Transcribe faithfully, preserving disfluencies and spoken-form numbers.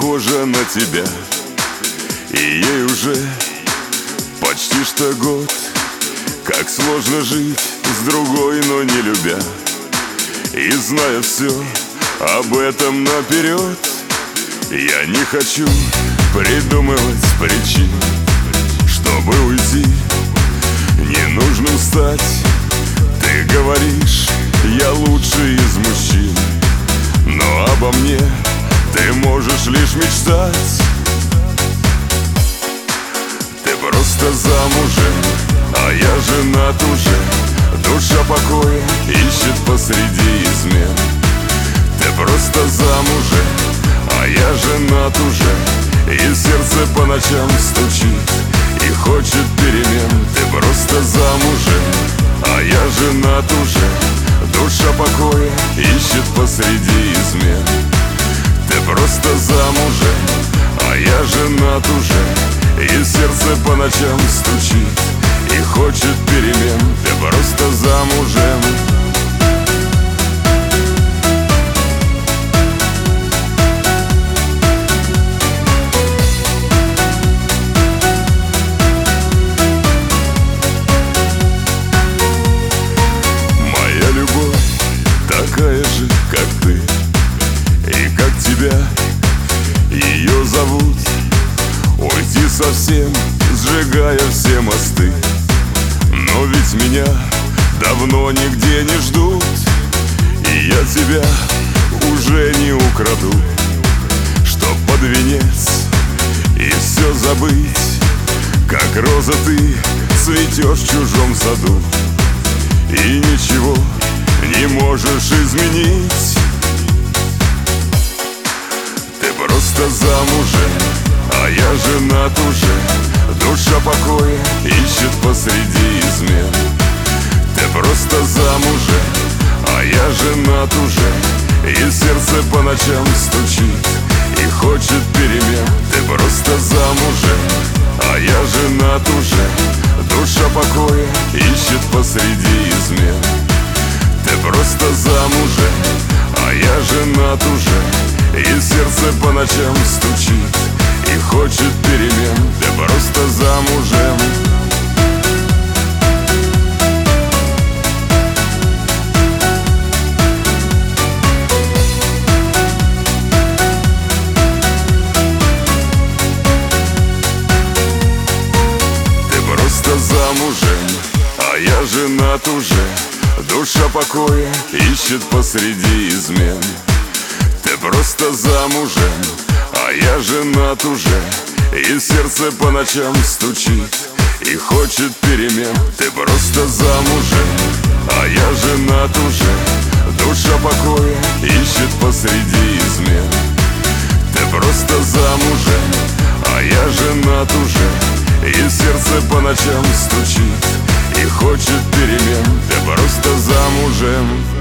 похожа на тебя, и ей уже почти что год. Как сложно жить с другой, но не любя, и зная все об этом наперед. Я не хочу придумывать причин, чтобы уйти. Не нужно устать. Ты говоришь, я лучший из мужчин, но обо мне ты можешь лишь мечтать. Ты просто замужем, а я женат уже. Душа покоя ищет посреди измен. Ты просто замужем, а я женат уже. И сердце по ночам стучит и хочет перемен. Ты просто замужем, а я женат уже. Душа покоя ищет посреди измен. Ты просто замужем, а я женат уже. И сердце по ночам стучит и хочет перемен. Ты просто замужем. Моя любовь такая же, как ты, и как тебя. Ее зовут уйти совсем, сжигая все мосты. Но ведь меня давно нигде не ждут, и я тебя уже не украду. Чтоб под венец и все забыть, как роза ты цветешь в чужом саду, и ничего не можешь изменить. Ты просто замужем, а я женат уже. Душа покоя ищет посреди измен. Ты просто замужем, а я женат уже. И сердце по ночам стучит и хочет перемен. Ты просто замужем, а я женат уже. Душа покоя ищет посреди измен. Ты просто замужем, а я женат уже. И сердце по ночам стучит и хочет перемен. Ты просто замужем. Ты просто замужем, а я женат уже. Душа покоя ищет посреди измен. Ты просто замужем, а я женат уже. И сердце по ночам стучит и хочет перемен. Ты просто замужем, а я женат уже. Душа покоя ищет посреди измен. Ты просто замужем, а я женат уже. И сердце по ночам стучит и хочет перемен. Ты просто замужем.